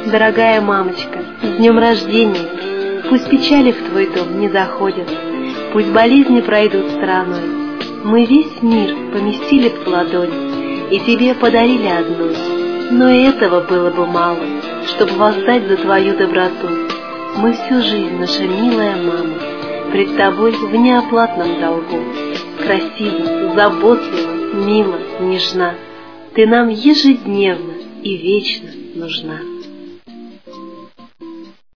Дорогая мамочка, с днем рождения! Пусть печали в твой дом не заходят, пусть болезни пройдут стороной. Мы весь мир поместили в ладонь и тебе подарили одну. Но и этого было бы мало, чтобы воздать за твою доброту. Мы всю жизнь, наша милая мама, пред тобой в неоплатном долгу. Красива, заботлива, мила, нежна, ты нам ежедневно и вечно нужна.